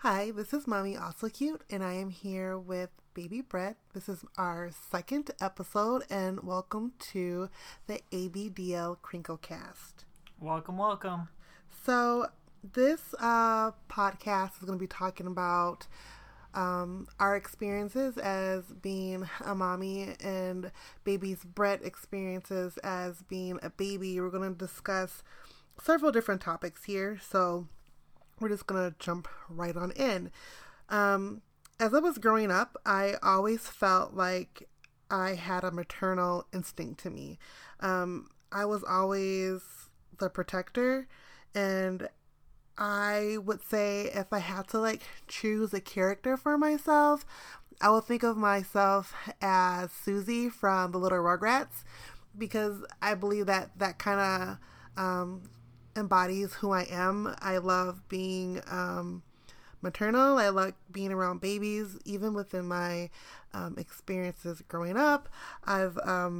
Hi, this is Mommy Also Cute, and I am here with Baby Brett. This is our second episode, and welcome to the ABDL Crinklecast. Welcome, welcome. So, this podcast is going to be talking about our experiences as being a mommy and baby's Brett experiences as being a baby. We're going to discuss several different topics here, so we're just going to jump right on in. As I was growing up, I always felt like I had a maternal instinct to me. I was always the protector, and I would say if I had to choose a character for myself, I would think of myself as Susie from the Little Rugrats, because I believe that kind of embodies who I am. I love being maternal. I like being around babies. Even within my experiences growing up, I've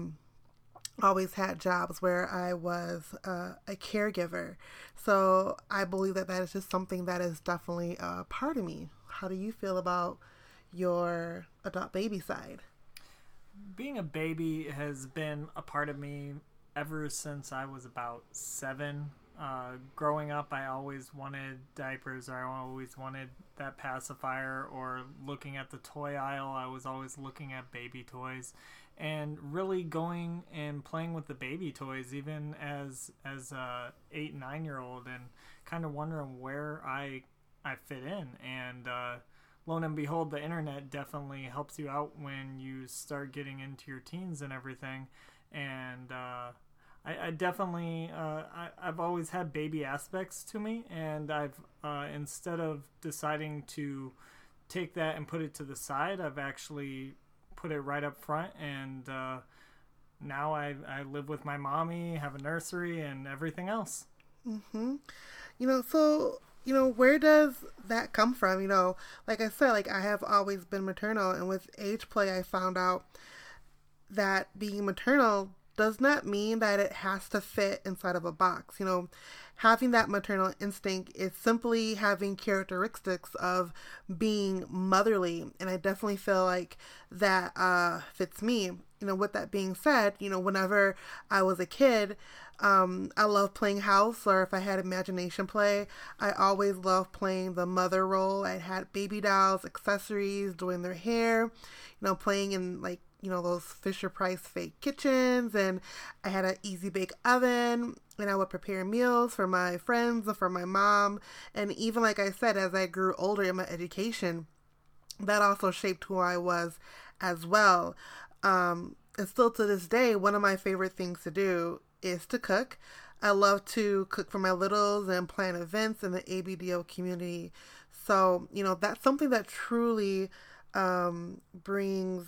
always had jobs where I was a caregiver. So I believe that is just something that is definitely a part of me. How do you feel about your adopt baby side? Being a baby has been a part of me ever since I was about 7. Growing up, I always wanted diapers, or I always wanted that pacifier, or looking at the toy aisle, I was always looking at baby toys, and really going and playing with the baby toys, even as a 8-9-year-old, and kind of wondering where I fit in. And lo and behold, the internet definitely helps you out when you start getting into your teens and everything. And I definitely, I've always had baby aspects to me, and I've, instead of deciding to take that and put it to the side, I've actually put it right up front, and now I live with my mommy, have a nursery, and everything else. Mm-hmm. Where does that come from? Like I said, I have always been maternal, and with age play, I found out that being maternal does not mean that it has to fit inside of a box. Having that maternal instinct is simply having characteristics of being motherly. And I definitely feel like that fits me. With that being said, whenever I was a kid, I loved playing house, or if I had imagination play, I always loved playing the mother role. I had baby dolls, accessories, doing their hair, playing in those Fisher Price fake kitchens, and I had an easy bake oven, and I would prepare meals for my friends or for my mom. And even like I said, as I grew older in my education, that also shaped who I was as well. And still to this day, one of my favorite things to do is to cook. I love to cook for my littles and plan events in the ABDO community. So, that's something that truly brings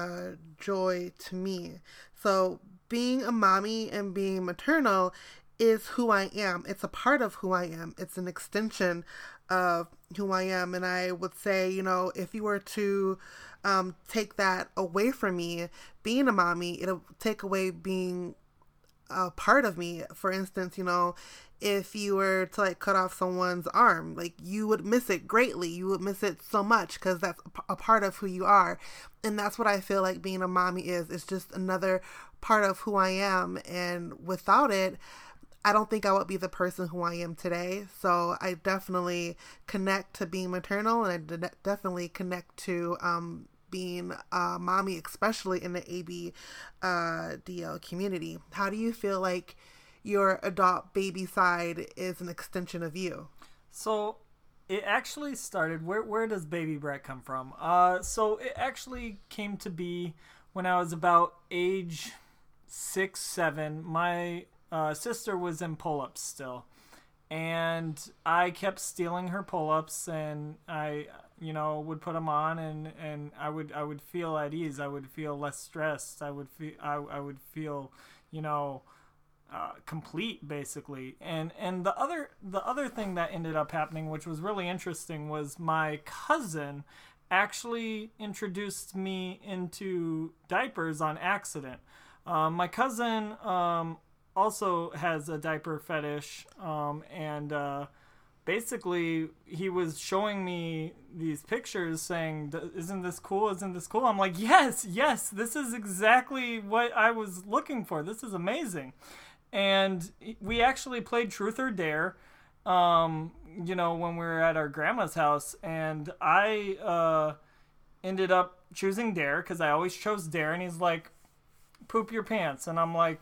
joy to me. So being a mommy and being maternal is who I am. It's a part of who I am. It's an extension of who I am. And I would say, if you were to take that away from me, being a mommy, it'll take away being a part of me. For instance, if you were to cut off someone's arm, you would miss it greatly. You would miss it so much because that's a part of who you are. And that's what I feel like being a mommy is. It's just another part of who I am. And without it, I don't think I would be the person who I am today. So I definitely connect to being maternal, and I definitely connect to being a mommy, especially in the ABDL community. How do you feel like your adopt baby side is an extension of you? So it actually started, where does Baby Brett come from? So it actually came to be when I was about age 6, 7. My sister was in pull-ups still, and I kept stealing her pull-ups, and I would put them on, and I would feel at ease. I would feel less stressed. I would feel complete, basically. And the other thing that ended up happening, which was really interesting, was my cousin actually introduced me into diapers on accident. My cousin also has a diaper fetish, and basically he was showing me these pictures saying, isn't this cool, isn't this cool? I'm like, yes, this is exactly what I was looking for, this is amazing. And we actually played Truth or Dare, you know, when we were at our grandma's house, and I ended up choosing Dare because I always chose Dare, and he's like, poop your pants, and I'm like,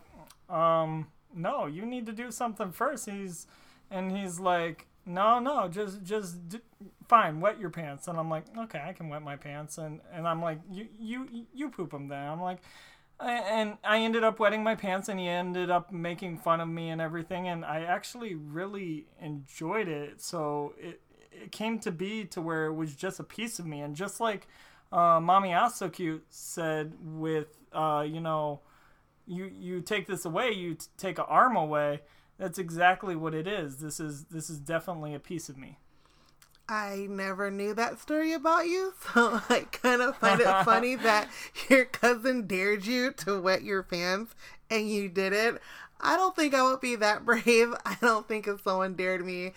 no, you need to do something first. He's like, no, just fine, wet your pants. And I'm like, okay, I can wet my pants. And I'm like, you poop them then. I'm like, and I ended up wetting my pants, and he ended up making fun of me and everything. And I actually really enjoyed it. So it came to be to where it was just a piece of me. And just like Mommy Also Cute said with, you know, you take this away, you take an arm away. That's exactly what it is. This is definitely a piece of me. I never knew that story about you, so I kind of find it funny that your cousin dared you to wet your pants and you did it. I don't think I would be that brave. I don't think if someone dared me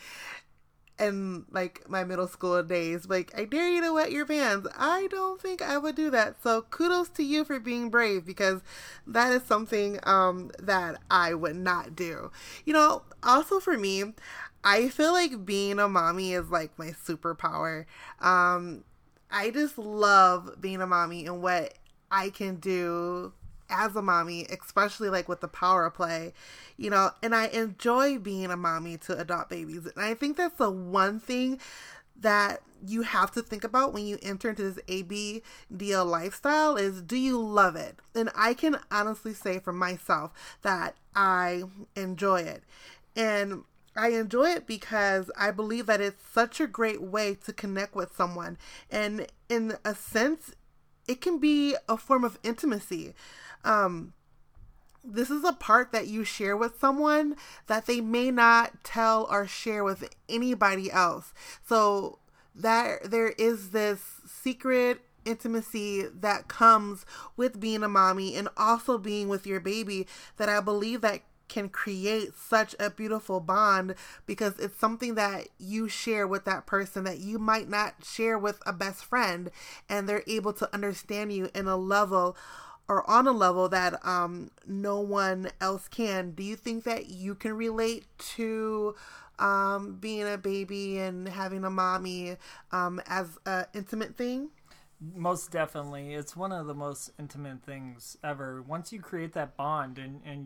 in like my middle school days, like, I dare you to wet your pants, I don't think I would do that. So kudos to you for being brave, because that is something that I would not do. You know, also for me, I feel like being a mommy is like my superpower. I just love being a mommy and what I can do as a mommy, especially like with the power play, you know, and I enjoy being a mommy to adopt babies. And I think that's the one thing that you have to think about when you enter into this ABDL lifestyle is, do you love it? And I can honestly say for myself that I enjoy it. And I enjoy it because I believe that it's such a great way to connect with someone. And in a sense, it can be a form of intimacy. This is a part that you share with someone that they may not tell or share with anybody else. So that there is this secret intimacy that comes with being a mommy and also being with your baby that I believe that can create such a beautiful bond, because it's something that you share with that person that you might not share with a best friend, and they're able to understand you in a level or on a level that no one else can. Do you think that you can relate to being a baby and having a mommy as an intimate thing? Most definitely. It's one of the most intimate things ever. Once you create that bond and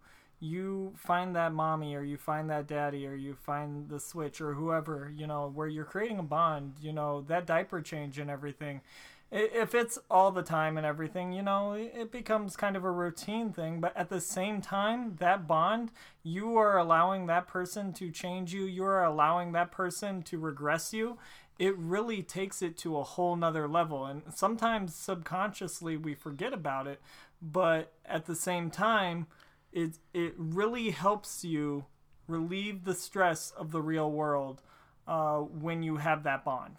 you find that mommy, or you find that daddy, or you find the switch, or whoever, you know, where you're creating a bond, you know, that diaper change and everything, if it's all the time and everything, you know, it becomes kind of a routine thing. But at the same time, that bond, you are allowing that person to change you. You are allowing that person to regress you. It really takes it to a whole nother level. And sometimes subconsciously we forget about it. But at the same time, it really helps you relieve the stress of the real world when you have that bond.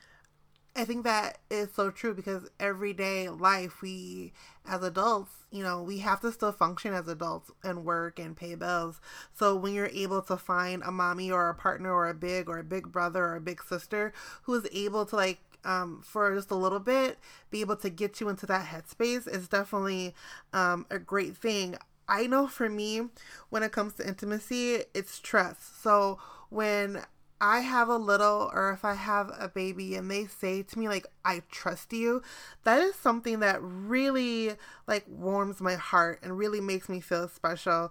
I think that is so true, because everyday life, we as adults, you know, we have to still function as adults and work and pay bills. So when you're able to find a mommy or a partner or a big brother or a big sister who is able to, like, for just a little bit, be able to get you into that headspace, is definitely a great thing. I know for me, when it comes to intimacy, it's trust. So when I have a little, or if I have a baby and they say to me, like, I trust you, that is something that really, like, warms my heart and really makes me feel special.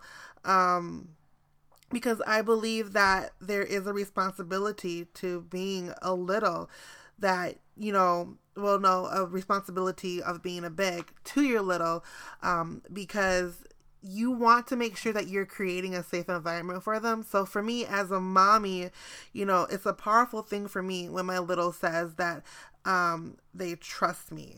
Because I believe that there is a responsibility to being a little, that, you know, well, no, a responsibility of being a big to your little, because you want to make sure that you're creating a safe environment for them. So for me as a mommy, you know, it's a powerful thing for me when my little says that they trust me.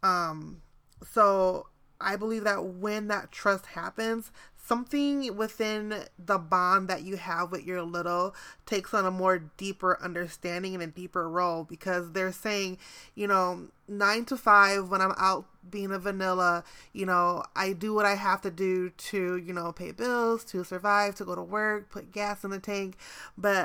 So I believe that when that trust happens, something within the bond that you have with your little takes on a more deeper understanding and a deeper role, because they're saying, you know, 9 to 5 when I'm out being a vanilla, you know, I do what I have to do to, you know, pay bills, to survive, to go to work, put gas in the tank, but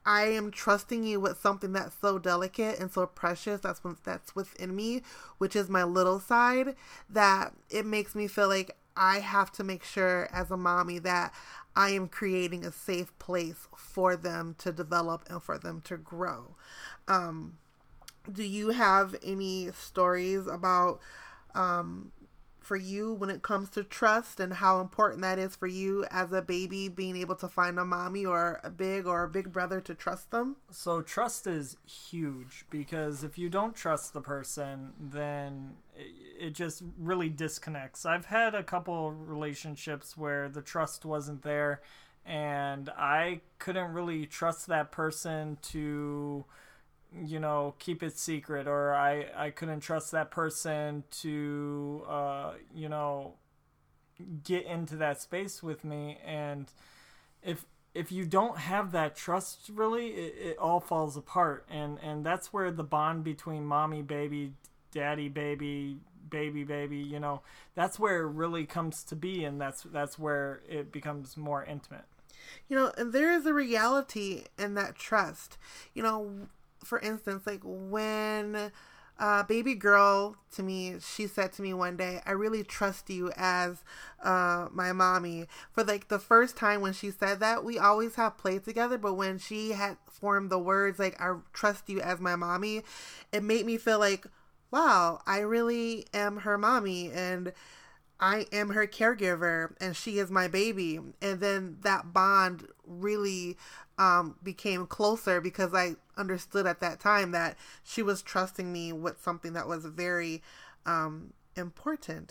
I am trusting you with something that's so delicate and so precious that's within me, which is my little side, that it makes me feel like I have to make sure as a mommy that I am creating a safe place for them to develop and for them to grow. Do you have any stories about for you when it comes to trust and how important that is for you as a baby, being able to find a mommy or a big brother to trust them? So trust is huge, because if you don't trust the person, then it just really disconnects. I've had a couple relationships where the trust wasn't there, and I couldn't really trust that person to, you know, keep it secret, or I couldn't trust that person to, you know, get into that space with me. And if you don't have that trust, really, it all falls apart. And that's where the bond between mommy, baby, daddy, baby, you know, that's where it really comes to be. And that's where it becomes more intimate. You know, and there is a reality in that trust. You know, for instance, like when baby girl to me, she said to me one day, I really trust you as my mommy. For like the first time when she said that, we always have played together, but when she had formed the words like, I trust you as my mommy, it made me feel like, wow, I really am her mommy, and I am her caregiver, and she is my baby. And then that bond really became closer, because I understood at that time that she was trusting me with something that was very important.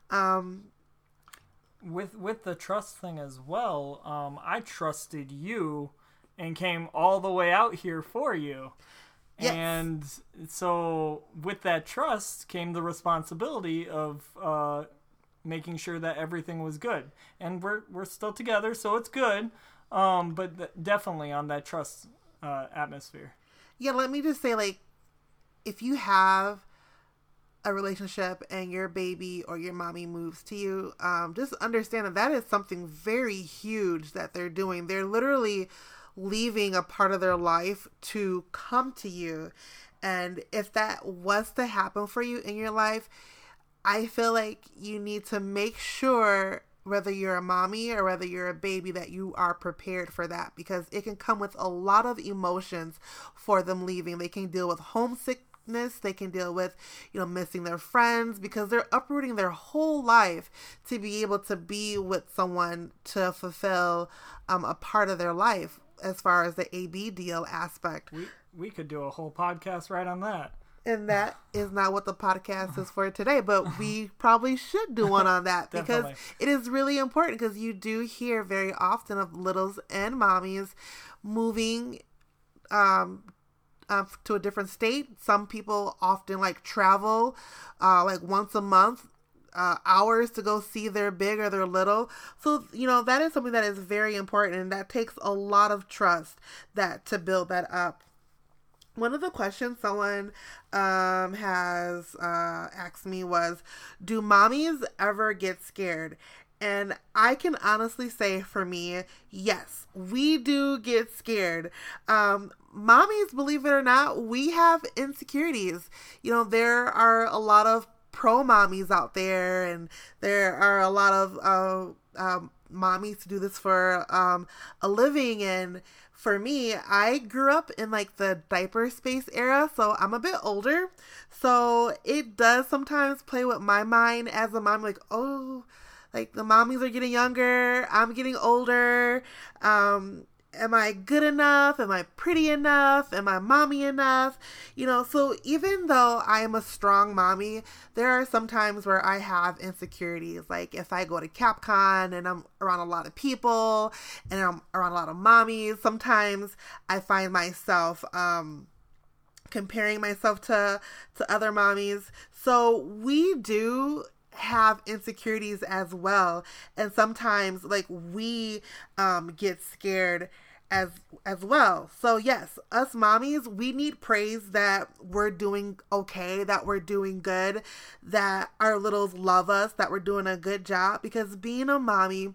With the trust thing as well, I trusted you and came all the way out here for you. Yes. And so with that trust came the responsibility of making sure that everything was good. And we're still together, so it's good. But definitely on that trust atmosphere. Yeah, let me just say, like, if you have a relationship and your baby or your mommy moves to you, just understand that is something very huge that they're doing. They're literally leaving a part of their life to come to you. And if that was to happen for you in your life, I feel like you need to make sure, whether you're a mommy or whether you're a baby, that you are prepared for that, because it can come with a lot of emotions for them leaving. They can deal with homesickness. They can deal with, you know, missing their friends, because they're uprooting their whole life to be able to be with someone to fulfill a part of their life as far as the AB deal aspect. We could do a whole podcast right on that. And that is not what the podcast is for today, but we probably should do one on that, because it is really important, because you do hear very often of littles and mommies moving to a different state. Some people often like travel like once a month, hours to go see their big or their little. So, you know, that is something that is very important, and that takes a lot of trust to build that up. One of the questions someone has asked me was, do mommies ever get scared? And I can honestly say, for me, yes, we do get scared. Mommies, believe it or not, we have insecurities. You know, there are a lot of pro mommies out there, and there are a lot of mommies who do this for a living. And for me, I grew up in like the diaper space era, so I'm a bit older. So it does sometimes play with my mind as a mom, like, oh, like the mommies are getting younger, I'm getting older. Am I good enough? Am I pretty enough? Am I mommy enough? You know, so even though I am a strong mommy, there are some times where I have insecurities. Like if I go to CapCon and I'm around a lot of people and I'm around a lot of mommies, sometimes I find myself comparing myself to other mommies. So we do have insecurities as well, and sometimes like we get scared as well. So yes, us mommies, we need praise that we're doing okay, that we're doing good, that our littles love us, that we're doing a good job, because being a mommy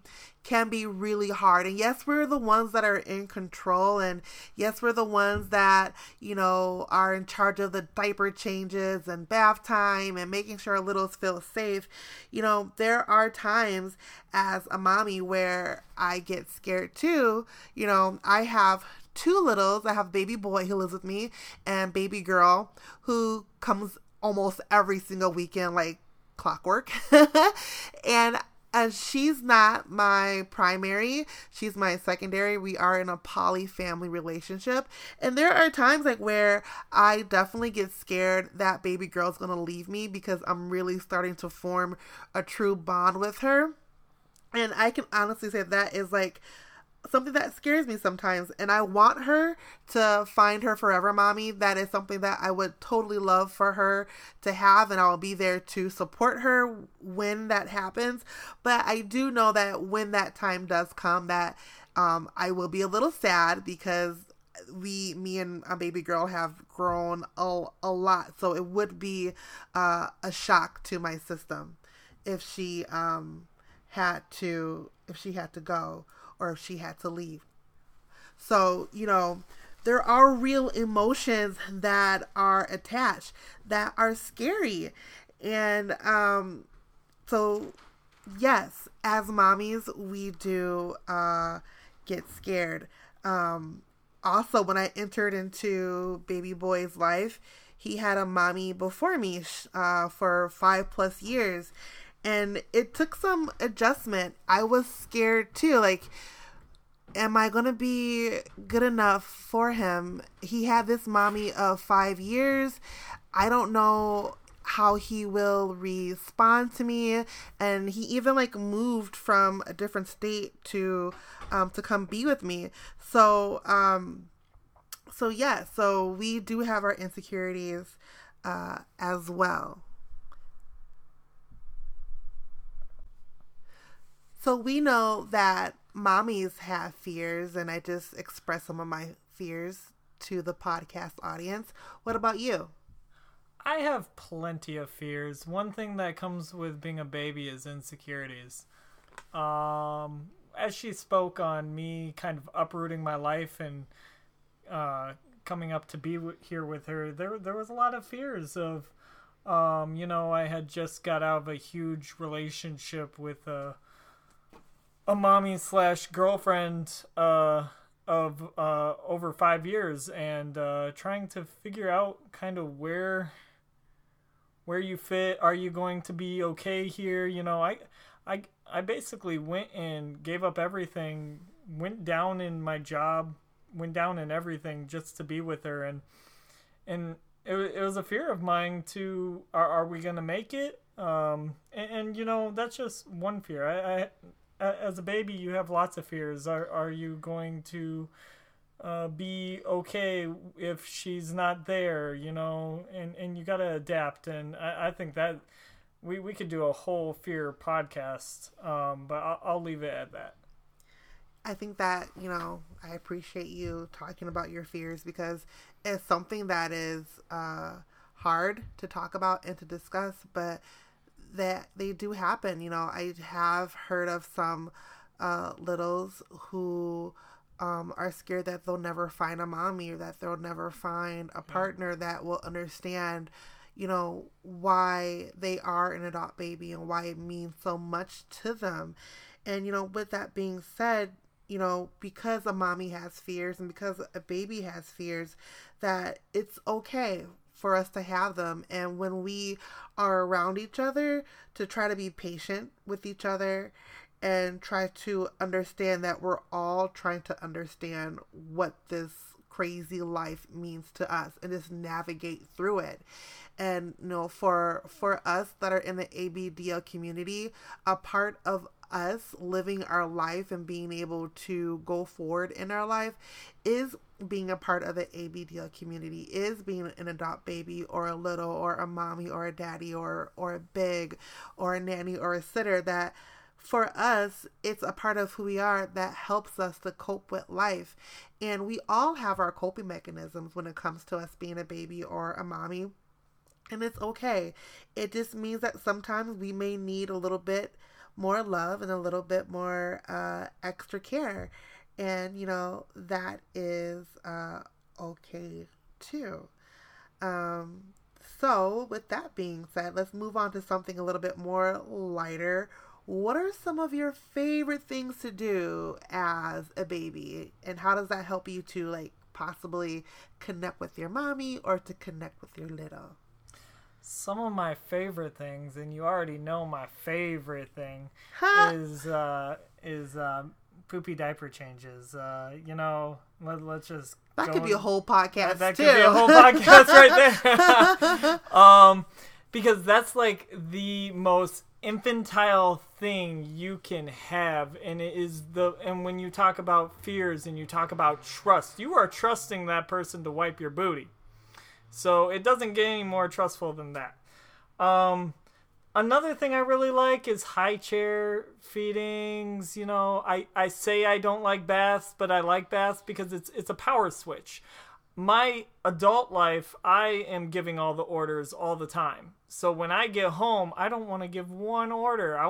can be really hard. And yes, we're the ones that are in control. And yes, we're the ones that, are in charge of the diaper changes and bath time and making sure our littles feel safe. There are times as a mommy where I get scared too. I have two littles. I have baby boy who lives with me and baby girl who comes almost every single weekend like clockwork. and she's not my primary, she's my secondary. We are in a poly family relationship, and there are times like where I definitely get scared that baby girl's gonna leave me because I'm really starting to form a true bond with her. And I can honestly say that is like something that scares me sometimes, and I want her to find her forever mommy. That is something that I would totally love for her to have, and I'll be there to support her when that happens. But I do know that when that time does come, that I will be a little sad because me and a baby girl have grown a lot, so it would be a shock to my system if she had to go, or if she had to leave. So, there are real emotions that are attached that are scary. And so, yes, as mommies, we do get scared. Also, when I entered into baby boy's life, he had a mommy before me for 5+ years. And it took some adjustment. I was scared too. Like, am I going to be good enough for him? He had this mommy of 5 years. I don't know how he will respond to me. And he even moved from a different state to come be with me. So we do have our insecurities as well. So we know that mommies have fears, and I just expressed some of my fears to the podcast audience. What about you? I have plenty of fears. One thing that comes with being a baby is insecurities. As she spoke on me kind of uprooting my life and coming up to be here with her, there was a lot of fears of, I had just got out of a huge relationship with a mommy / girlfriend of over 5 years, and trying to figure out kind of where you fit. Are you going to be okay here? I basically went and gave up everything, went down in my job, went down in everything just to be with her, and it was a fear of mine to are we gonna make it? And that's just one fear. I as a baby, you have lots of fears. Are you going to be okay if she's not there? And you got to adapt. And I think that we could do a whole fear podcast, but I'll leave it at that. I think that, I appreciate you talking about your fears, because it's something that is hard to talk about and to discuss, but that they do happen. I have heard of some littles who are scared that they'll never find a mommy, or that they'll never find a partner that will understand, why they are an adopt baby and why it means so much to them. And, with that being said, because a mommy has fears and because a baby has fears, that it's okay for us to have them. And when we are around each other, to try to be patient with each other and try to understand that we're all trying to understand what this crazy life means to us and just navigate through it. And for us that are in the ABDL community, a part of us living our life and being able to go forward in our life is being a part of the ABDL community, is being an adopt baby or a little or a mommy or a daddy or a big or a nanny or a sitter. That for us, it's a part of who we are that helps us to cope with life. And we all have our coping mechanisms when it comes to us being a baby or a mommy. And it's okay. It just means that sometimes we may need a little bit more love and a little bit more extra care. And, that is okay too. So, with that being said, let's move on to something a little bit more lighter. What are some of your favorite things to do as a baby? And how does that help you to, like, possibly connect with your mommy or to connect with your little? Some of my favorite things, and you already know my favorite thing, is poopy diaper changes. Let's just that could be a whole podcast. That could be a whole podcast right there. Because that's like the most infantile thing you can have, and and when you talk about fears and you talk about trust, you are trusting that person to wipe your booty. So it doesn't get any more trustful than that. Another thing I really like is high chair feedings. I say I don't like baths, but I like baths because it's a power switch. My adult life, I am giving all the orders all the time. So when I get home, I don't want to give one order. I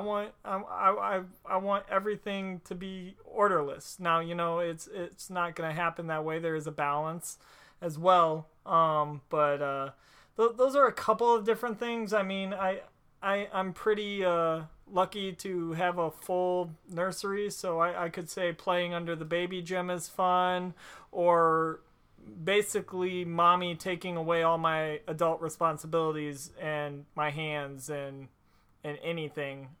want everything to be orderless. Now, it's not going to happen that way. There is a balance as well. But those are a couple of different things. I mean, I'm pretty lucky to have a full nursery, so I could say playing under the baby gym is fun, or basically mommy taking away all my adult responsibilities and my hands and anything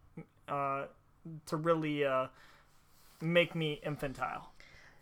to really make me infantile.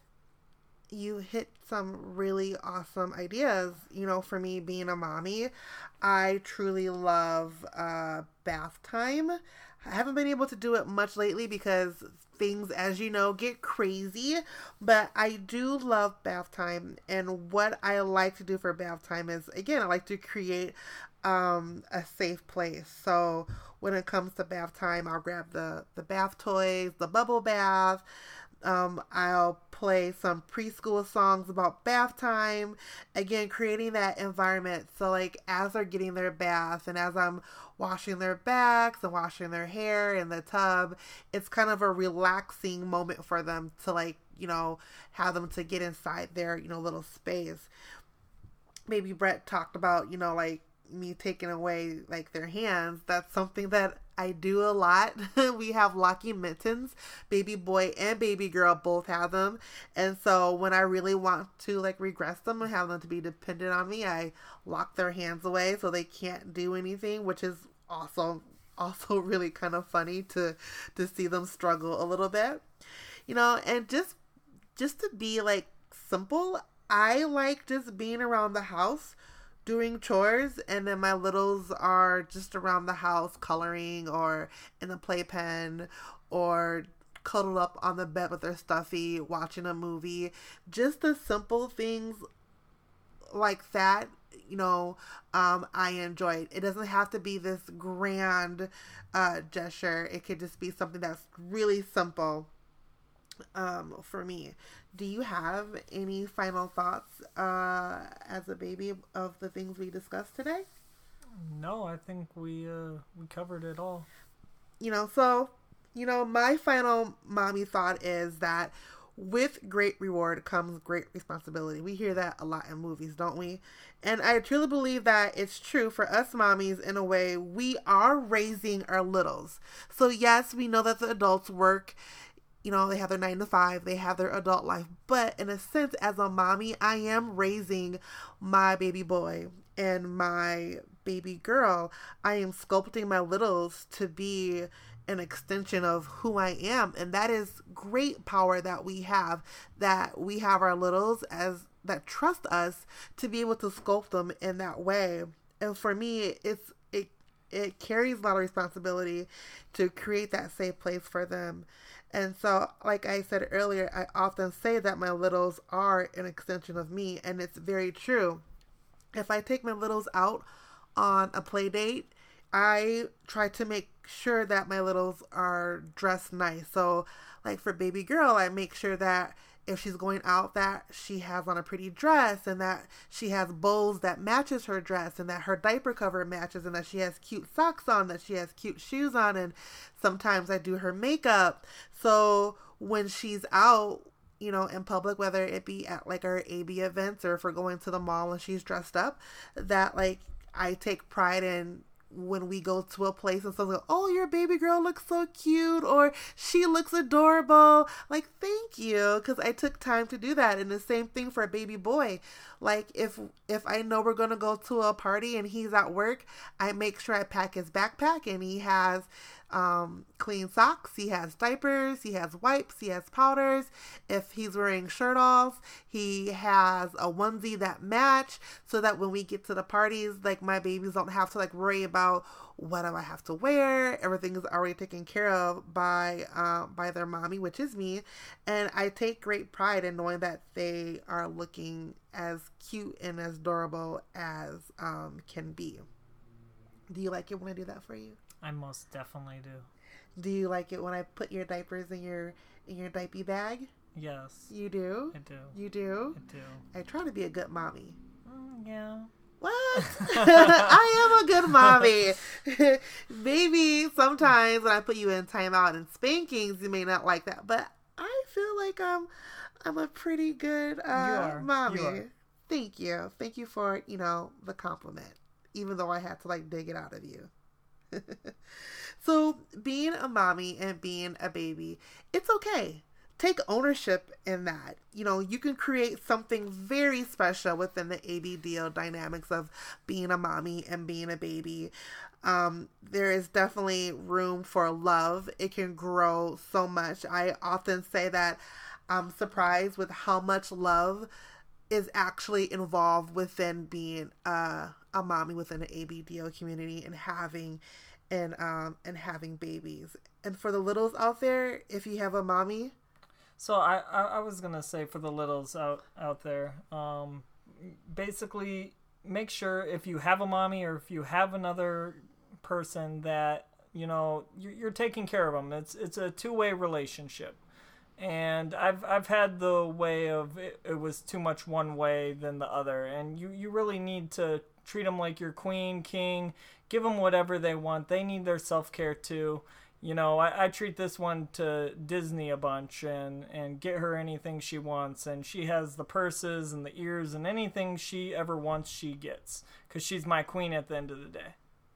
You hit some really awesome ideas. For me being a mommy, I truly love bath time. I haven't been able to do it much lately because things, as you know, get crazy, but I do love bath time. And what I like to do for bath time is, again, I like to create a safe place. So when it comes to bath time, I'll grab the bath toys, the bubble bath. I'll play some preschool songs about bath time. Again, creating that environment. So like as they're getting their bath and as I'm washing their backs and washing their hair in the tub, it's kind of a relaxing moment for them to have them to get inside their, little space. Maybe Brett talked about, like me taking away like their hands. That's something that I do a lot. We have locking mittens. Baby boy and baby girl both have them. And so when I really want to regress them and have them to be dependent on me, I lock their hands away so they can't do anything, which is also really kind of funny to see them struggle a little bit. And just to be simple, I like just being around the house doing chores, and then my littles are just around the house coloring or in a playpen or cuddled up on the bed with their stuffy watching a movie. Just the simple things like that, I enjoy. It doesn't have to be this grand gesture. It could just be something that's really simple for me. Do you have any final thoughts as a baby of the things we discussed today? No, I think we covered it all. My final mommy thought is that with great reward comes great responsibility. We hear that a lot in movies, don't we? And I truly believe that it's true for us mommies. In a way, we are raising our littles. So yes, we know that the adults work. They have their 9 to 5, they have their adult life. But in a sense, as a mommy, I am raising my baby boy and my baby girl. I am sculpting my littles to be an extension of who I am. And that is great power that we have our littles that trust us to be able to sculpt them in that way. And for me, it carries a lot of responsibility to create that safe place for them. And so, like I said earlier, I often say that my littles are an extension of me, and it's very true. If I take my littles out on a play date, I try to make sure that my littles are dressed nice. So, like for baby girl, I make sure that if she's going out, that she has on a pretty dress and that she has bows that matches her dress and that her diaper cover matches and that she has cute socks on, that she has cute shoes on, and sometimes I do her makeup. So when she's out, you know, in public, whether it be at like our AB events or if we're going to the mall and she's dressed up, that like I take pride in when we go to a place and someone goes, oh, your baby girl looks so cute, or she looks adorable. Like, thank you, because I took time to do that. And the same thing for a baby boy. Like, if I know we're going to go to a party and he's at work, I make sure I pack his backpack and he has clean socks, he has diapers, he has wipes, he has powders. If he's wearing shirt-offs, he has a onesie that match, so that when we get to the parties, like, my babies don't have to like worry about what do I have to wear. Everything is already taken care of by their mommy, which is me. And I take great pride in knowing that they are looking as cute and as adorable as can be. Do you like it when I do that for you? I most definitely do. Do you like it when I put your diapers in your diaper bag? Yes. You do? I do. You do? I do. I try to be a good mommy. Yeah. What? I am a good mommy. Maybe sometimes when I put you in timeout and spankings, you may not like that, but I feel like I'm a pretty good mommy. You are. Thank you. Thank you for, you know, the compliment, even though I had to like dig it out of you. So being a mommy and being a baby, it's okay. Take ownership in that. You know, you can create something very special within the ABDO dynamics of being a mommy and being a baby. There is definitely room for love. It can grow so much. I often say that I'm surprised with how much love is actually involved within being a mommy within the ABDO community and having babies. And for the littles out there, if you have a mommy. So I was gonna say for the littles out there, basically make sure if you have a mommy or if you have another person that, you know, you're taking care of them. It's a two-way relationship. And I've had the way of it was too much one way than the other, and you really need to treat them like your queen, king, give them whatever they want. They need their self-care too. You know, I treat this one to Disney a bunch and get her anything she wants, and she has the purses and the ears and anything she ever wants she gets, because she's my queen at the end of the day.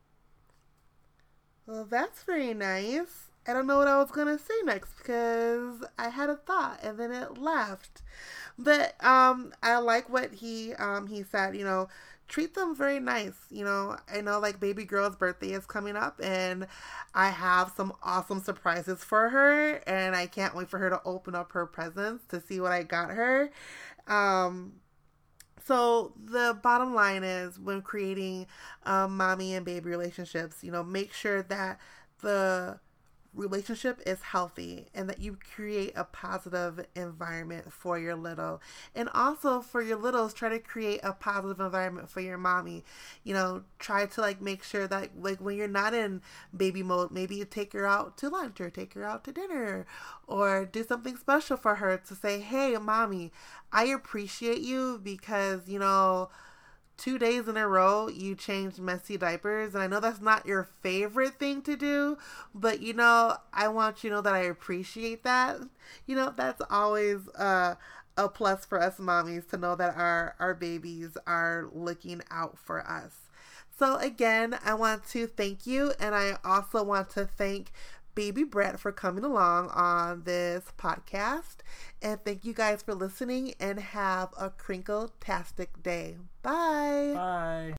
Well, that's very nice. I don't know what I was going to say next because I had a thought and then it left. But I like what he said, you know, treat them very nice. You know, I know like baby girl's birthday is coming up and I have some awesome surprises for her and I can't wait for her to open up her presents to see what I got her. So the bottom line is when creating mommy and baby relationships, you know, make sure that the relationship is healthy and that you create a positive environment for your little. And also for your littles, try to create a positive environment for your mommy. You know, try to like make sure that like when you're not in baby mode, maybe you take her out to lunch or take her out to dinner or do something special for her to say, hey, mommy, I appreciate you because, you know, 2 days in a row you changed messy diapers, and I know that's not your favorite thing to do, but you know, I want you to know that I appreciate that. You know, that's always a plus for us mommies to know that our babies are looking out for us. So again, I want to thank you, and I also want to thank Baby Brett for coming along on this podcast. And thank you guys for listening and have a crinkle-tastic day. Bye. Bye.